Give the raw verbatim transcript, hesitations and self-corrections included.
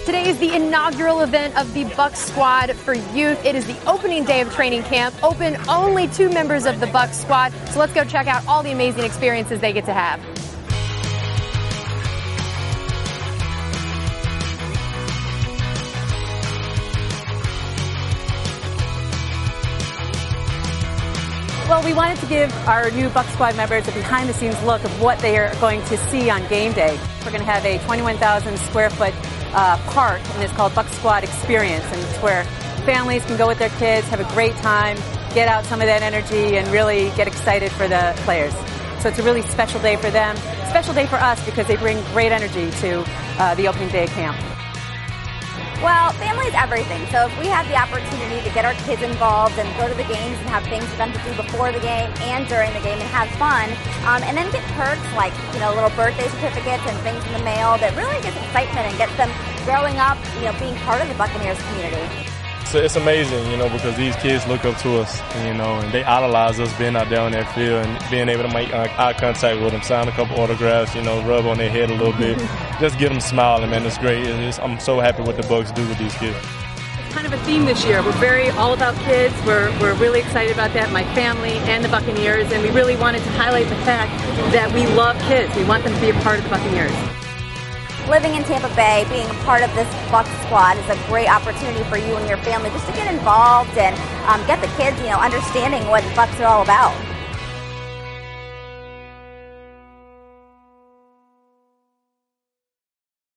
Today is the inaugural event of the Bucs Squad for Youth. It is the opening day of training camp, open only to members of the Bucs Squad. So let's go check out all the amazing experiences they get to have. Well, we wanted to give our new Bucs Squad members a behind-the-scenes look of what they are going to see on game day. We're going to have a twenty-one thousand square foot uh, park, and it's called Bucs Squad Experience, and it's where families can go with their kids, have a great time, get out some of that energy, and really get excited for the players. So it's a really special day for them, special day for us because they bring great energy to uh, the opening day of camp. Well, family's everything. So if we have the opportunity to get our kids involved and go to the games and have things for them to do before the game and during the game and have fun, um, and then get perks like, you know, little birthday certificates and things in the mail that really gets excitement and gets them growing up, you know, being part of the Buccaneers community. So it's amazing, you know, because these kids look up to us, you know, and they idolize us being out there on that field and being able to make eye contact with them, sign a couple autographs, you know, rub on their head a little bit, just get them smiling, man. It's great. It's, I'm so happy what the Bucs do with these kids. It's kind of a theme this year. We're very all about kids. We're, we're really excited about that, my family and the Buccaneers, and we really wanted to highlight the fact that we love kids. We want them to be a part of the Buccaneers. Living in Tampa Bay, being a part of this Bucs Squad is a great opportunity for you and your family just to get involved and um, get the kids, you know, understanding what Bucs are all about.